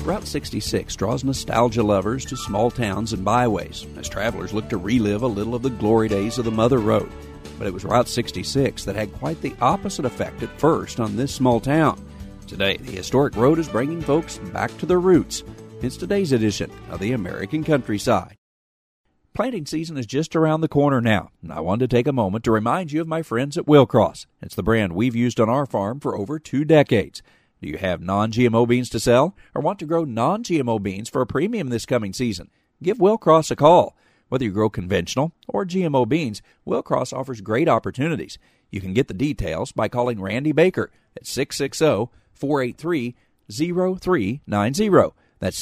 Route 66 draws nostalgia lovers to small towns and byways as travelers look to relive a little of the glory days of the Mother Road. But it was Route 66 that had quite the opposite effect at first on this small town. Today, the historic road is bringing folks back to their roots. It's today's edition of the American Countryside. Planting season is just around the corner now, and I wanted to take a moment to remind you of my friends at Willcross. It's the brand we've used on our farm for over 2 decades. Do you have non-GMO beans to sell or want to grow non-GMO beans for a premium this coming season? Give Willcross a call. Whether you grow conventional or GMO beans, Willcross offers great opportunities. You can get the details by calling Randy Baker at 660-483-0390. That's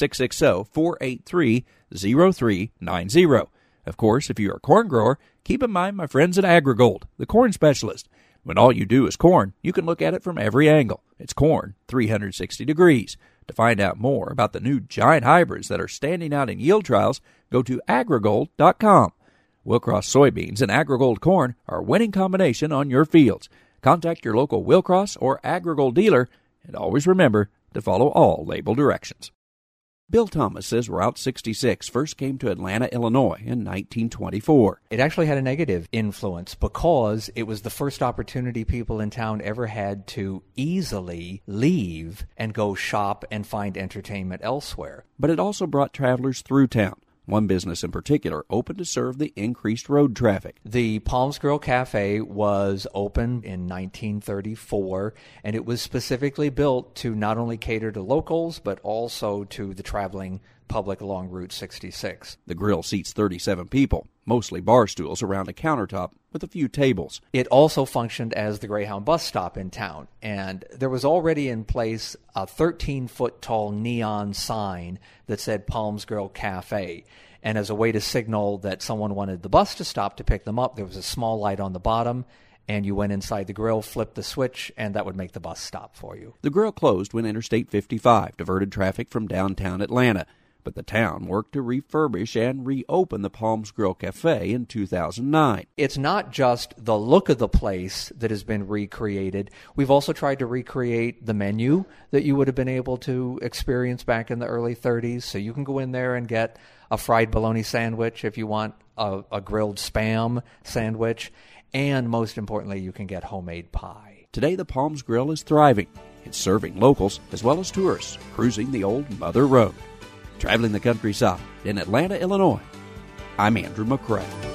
660-483-0390. Of course, if you're a corn grower, keep in mind my friends at AgriGold, the corn specialist. When all you do is corn, you can look at it from every angle. It's corn 360 degrees. To find out more about the new giant hybrids that are standing out in yield trials, go to agrigold.com. Willcross soybeans and AgriGold corn are a winning combination on your fields. Contact your local Willcross or AgriGold dealer, and always remember to follow all label directions. Bill Thomas says Route 66 first came to Atlanta, Illinois in 1924. It actually had a negative influence because it was the first opportunity people in town ever had to easily leave and go shop and find entertainment elsewhere. But it also brought travelers through town. One business in particular opened to serve the increased road traffic. The Palms Grill Cafe was opened in 1934, and it was specifically built to not only cater to locals, but also to the traveling public along Route 66. The grill seats 37 people, mostly bar stools around a countertop with a few tables. It also functioned as the Greyhound bus stop in town, and there was already in place a 13-foot-tall neon sign that said Palms Grill Cafe. And as a way to signal that someone wanted the bus to stop to pick them up, there was a small light on the bottom, and you went inside the grill, flipped the switch, and that would make the bus stop for you. The grill closed when Interstate 55 diverted traffic from downtown Atlanta, but the town worked to refurbish and reopen the Palms Grill Cafe in 2009. It's not just the look of the place that has been recreated. We've also tried to recreate the menu that you would have been able to experience back in the early 30s. So you can go in there and get a fried bologna sandwich if you want a grilled Spam sandwich. And most importantly, you can get homemade pie. Today, the Palms Grill is thriving. It's serving locals as well as tourists cruising the old Mother Road. Traveling the countryside in Atlanta, Illinois, I'm Andrew McCrae.